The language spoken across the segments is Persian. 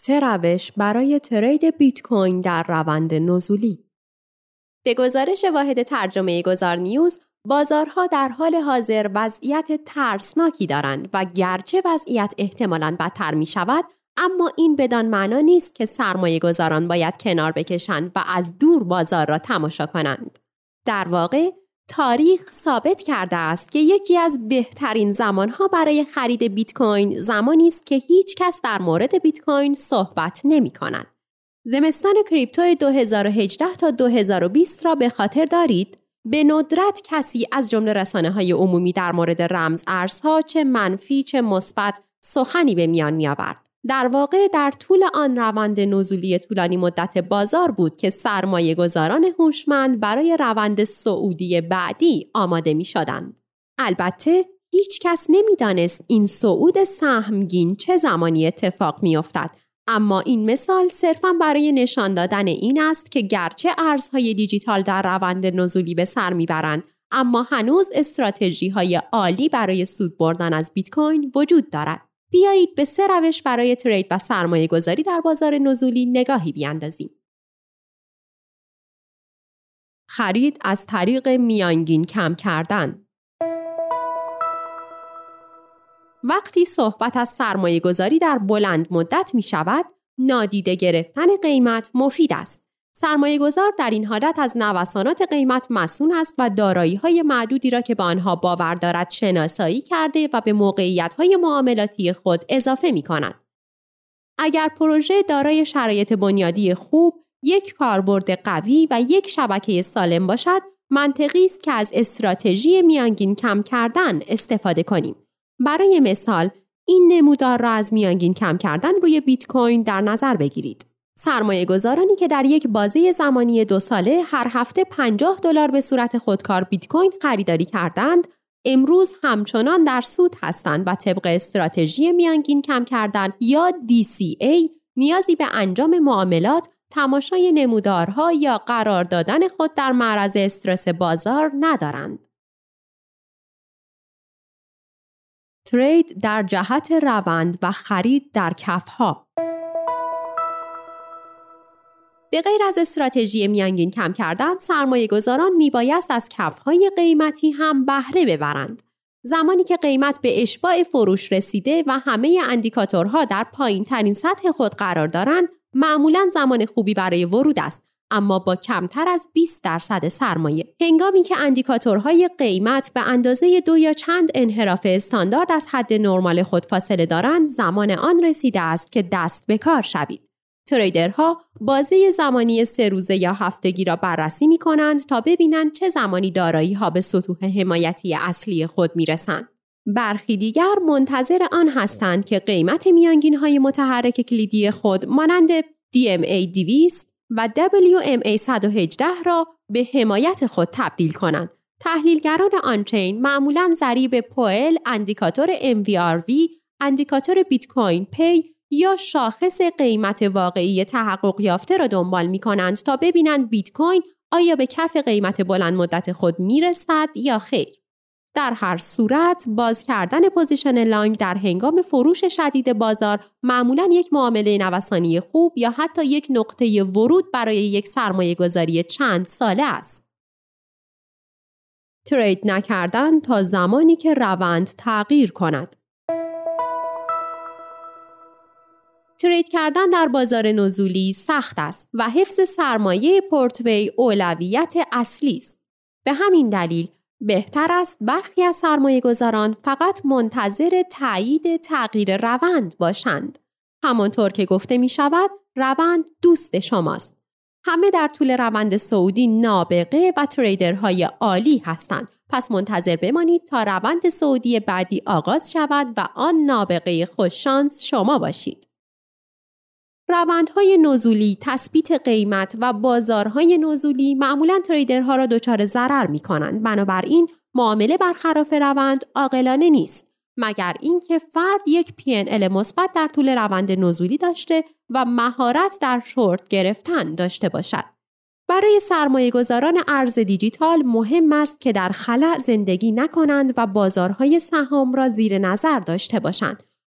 3 روش برای ترید بیت کوین در روند نزولی. به گزارش واحد ترجمه گذار نیوز، بازارها در حال حاضر وضعیت ترسناکی دارند و گرچه وضعیت احتمالاً بدتر می شود، اما این بدان معنا نیست که سرمایه گذاران باید کنار بکشند و از دور بازار را تماشا کنند. در واقع، تاریخ ثابت کرده است که یکی از بهترین زمانها برای خرید بیت کوین زمانی است که هیچ کس در مورد بیت کوین صحبت نمی کند. زمستان کریپتو 2018 تا 2020 را به خاطر دارید؟ به ندرت کسی از جمله رسانه‌های عمومی در مورد رمز ارزها چه منفی چه مثبت سخنی به میان می‌آورد. در واقع در طول آن روند نزولی طولانی مدت بازار بود که سرمایه گذاران هوشمند برای روند صعودی بعدی آماده می شدند. البته هیچ کس نمی دانست این صعود سهمگین چه زمانی اتفاق می افتد، اما این مثال صرفاً برای نشان دادن این است که گرچه ارزهای دیجیتال در روند نزولی به سر می برند، اما هنوز استراتژی‌های عالی برای سود بردن از بیت کوین وجود دارد. بیایید به 3 روش برای ترید و سرمایه گذاری در بازار نزولی نگاهی بیاندازیم. خرید از طریق میانگین کم کردن. وقتی صحبت از سرمایه گذاری در بلند مدت می شود، نادیده گرفتن قیمت مفید است. سرمایه گذار در این حالت از نوسانات قیمت مسئول است و دارایی‌های معدودی را که به آنها باور دارد شناسایی کرده و به موقعیت‌های معاملاتی خود اضافه می‌کند. اگر پروژه دارای شرایط بنیادی خوب، یک کاربرد قوی و یک شبکه سالم باشد، منطقی است که از استراتژی میانگین کم کردن استفاده کنیم. برای مثال، این نمودار را از میانگین کم کردن روی بیت کوین در نظر بگیرید. سرمایه گذارانی که در یک بازه زمانی 2 ساله هر هفته $50 به صورت خودکار بیت کوین خریداری کردند، امروز همچنان در سود هستند و طبق استراتژی میانگین کم کردن یا DCA نیازی به انجام معاملات، تماشای نمودارها یا قرار دادن خود در معرض استرس بازار ندارند. ترید در جهت روند و خرید در کفها. به غیر از استراتژی میانگین کم کردن، سرمایه گذاران میبایست از کفهای قیمتی هم بهره ببرند. زمانی که قیمت به اشباع فروش رسیده و همه اندیکاتورها در پایین ترین سطح خود قرار دارند، معمولاً زمان خوبی برای ورود است، اما با کمتر از 20% سرمایه. هنگامی که اندیکاتورهای قیمت به اندازه 2 یا چند انحراف استاندارد از حد نرمال خود فاصله دارند، زمان آن رسیده است که دست به کار شوید. تریدرها بازه زمانی 3 روزه یا هفتگی را بررسی می کنند تا ببینند چه زمانی دارایی‌ها به سطوح حمایتی اصلی خود می رسند. برخی دیگر منتظر آن هستند که قیمت میانگین‌های متحرک کلیدی خود مانند DMA 200 و WMA 118 را به حمایت خود تبدیل کنند. تحلیلگران آنچین معمولاً ضریب پوئل، اندیکاتور MVRV، اندیکاتور بیت کوین پی یا شاخص قیمت واقعی تحقق یافته را دنبال می کنند تا ببینند بیت کوین آیا به کف قیمت بلند مدت خود می رسد یا خیر. در هر صورت، باز کردن پوزیشن لانگ در هنگام فروش شدید بازار معمولاً یک معامله نوسانی خوب یا حتی یک نقطه ورود برای یک سرمایه گذاری چند ساله است. ترید نکردن تا زمانی که روند تغییر کند. ترید کردن در بازار نزولی سخت است و حفظ سرمایه پورتفوی اولویت اصلی است. به همین دلیل بهتر است برخی از سرمایه گذاران فقط منتظر تایید تغییر روند باشند. همانطور که گفته می شود، روند دوست شماست. همه در طول روند صعودی نابغه و تریدرهای عالی هستند. پس منتظر بمانید تا روند صعودی بعدی آغاز شود و آن نابغه خوششانس شما باشید. روندهای نزولی، تثبیت قیمت و بازارهای نزولی معمولاً تریدرها را دچار ضرر می‌کنند. بنابراین معامله برخلاف روند عاقلانه نیست، مگر اینکه فرد یک P&L مثبت در طول روند نزولی داشته و مهارت در شورت گرفتن داشته باشد. برای سرمایه‌گذاران ارز دیجیتال مهم است که در خلأ زندگی نکنند و بازارهای سهام را زیر نظر داشته باشند.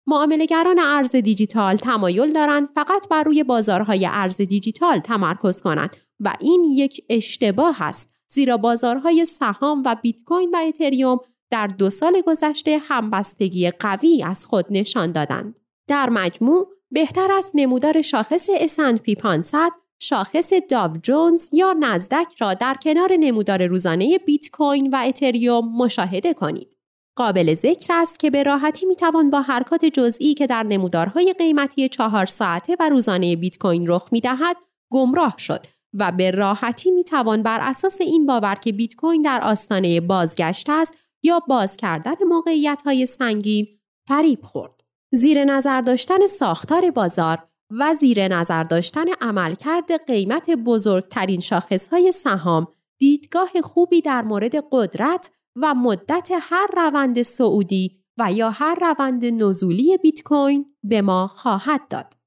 معامله‌گران ارز دیجیتال تمایل دارند فقط بر روی بازارهای ارز دیجیتال تمرکز کنند و این یک اشتباه است، زیرا بازارهای سهام و بیت کوین و اتریوم در 2 سال گذشته همبستگی قوی از خود نشان دادند. در مجموع بهتر است نمودار شاخص S&P 500، شاخص داو جونز یا نزدک را در کنار نمودار روزانه بیت کوین و اتریوم مشاهده کنید. قابل ذکر است که به راحتی میتوان با حرکات جزئی که در نمودارهای قیمتی 4 ساعته و روزانه بیت کوین رخ میدهد گمراه شد و به راحتی میتوان بر اساس این باور که بیت کوین در آستانه بازگشت است یا باز کردن موقعیت‌های سنگین فریب خورد. زیر نظر داشتن ساختار بازار و زیر نظر داشتن عملکرد قیمت بزرگترین شاخص‌های سهام، دیدگاه خوبی در مورد قدرت و مدت هر روند صعودی و یا هر روند نزولی بیت کوین به ما خواهد داد.